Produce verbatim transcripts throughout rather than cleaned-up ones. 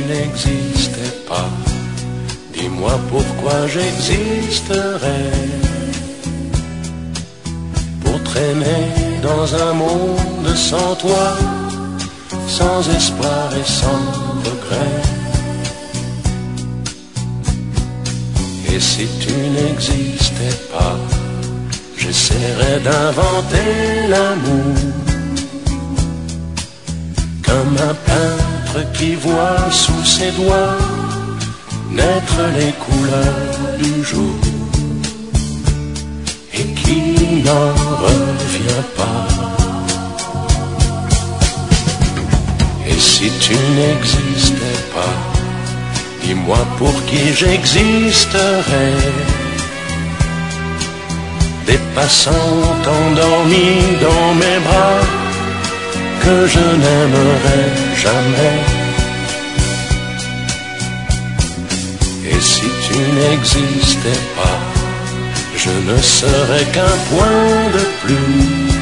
n'existais pas, dis-moi pourquoi j'existerais. Pour traîner dans un monde sans toi, sans espoir et sans regret. Et si tu n'existais pas, j'essaierais d'inventer l'amour, comme un peintre qui voit sous ses doigts naître les couleurs du jour et qui n'en revient pas. Et si tu n'existais pas, dis-moi pour qui j'existerais. Des passants endormis dans mes bras que je n'aimerais jamais. Et si tu n'existais pas, je ne serais qu'un point de plus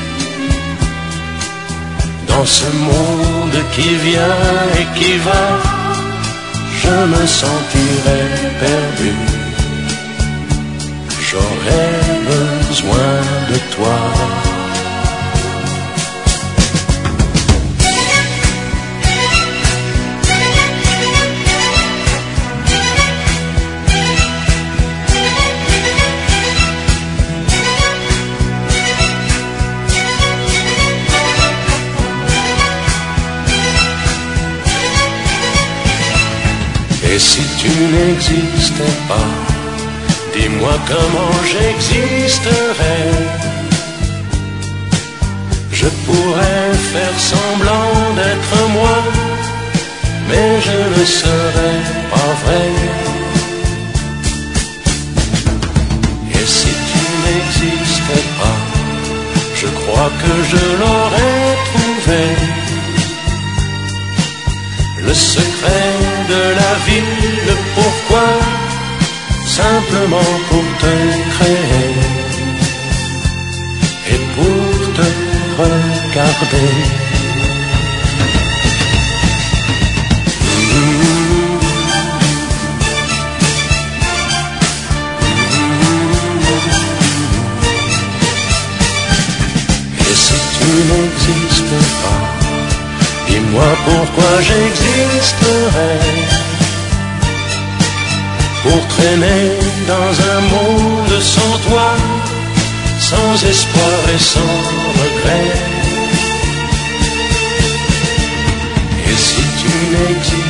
dans ce monde qui vient et qui va. Je me sentirais perdu. J'aurais besoin de toi. Et si tu n'existais pas, dis-moi comment j'existerais. Je pourrais faire semblant d'être moi, mais je ne serais pas vrai. Et si tu n'existais pas, je crois que je l'aurais trouvé. Le secret de la vie, le pourquoi, simplement pour te créer et pour te regarder. Et si tu n'existes pas, dis-moi pourquoi j'existerais. Pour traîner dans un monde sans toi, sans espoir et sans regret. Et si tu n'existes